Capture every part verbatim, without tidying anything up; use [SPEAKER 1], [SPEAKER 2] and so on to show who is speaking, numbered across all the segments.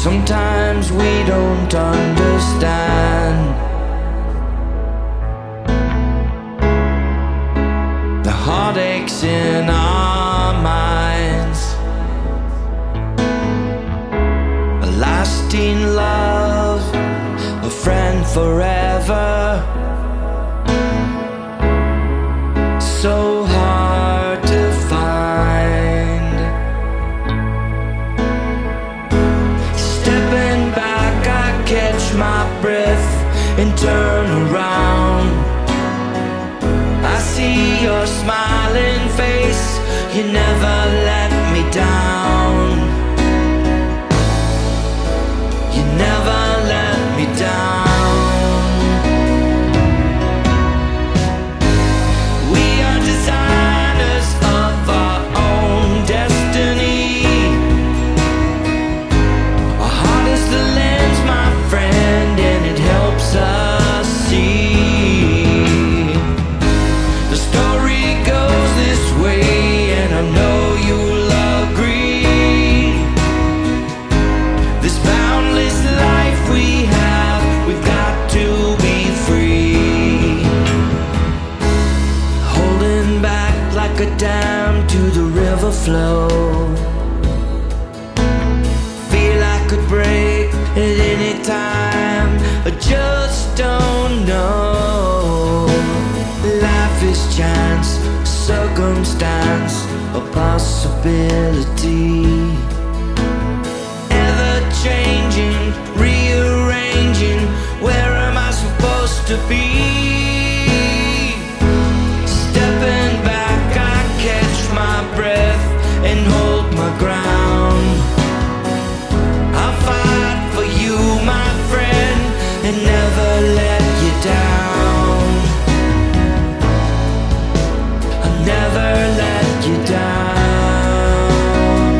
[SPEAKER 1] Sometimes we don't understand the heartaches in our minds. A lasting love, a friend forever. So hard to find. Stepping back, I catch my breath and turn around. I see your smiling face, you never let me down. You never let me down. A dam to the river flow. Feel I could break at any time, I just don't know. Life is chance, circumstance, a possibility. Ever changing, rearranging, where am I supposed to be? Stepping back, my breath and hold my ground. I'll fight for you, my friend, and never let you down. I'll never let you down.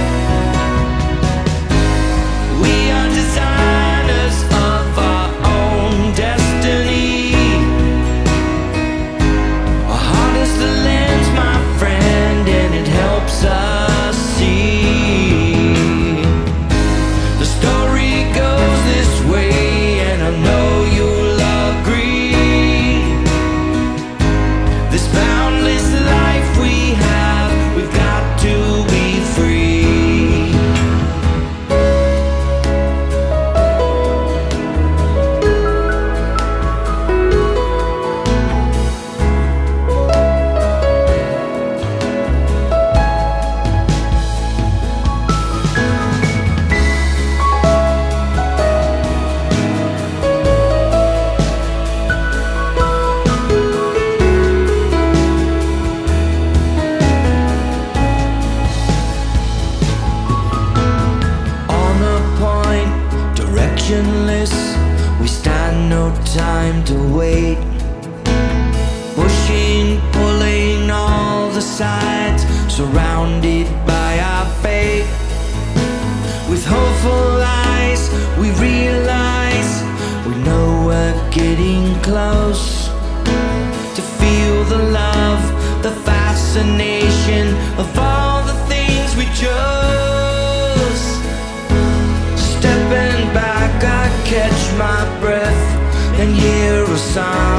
[SPEAKER 1] We are designers of our own destiny. Our heart is the lens, my friend, and it helps us see. The story goes this way, and I know you'll agree. This boundless life we have, we've got to be free. We stand no time to wait. Pushing, pulling all the sides, surrounded by our fate. With hopeful eyes, we realize we know we're getting close to feel the love, the fascination of all the things we chose. Stepping back, I catch my breath and hear a sound.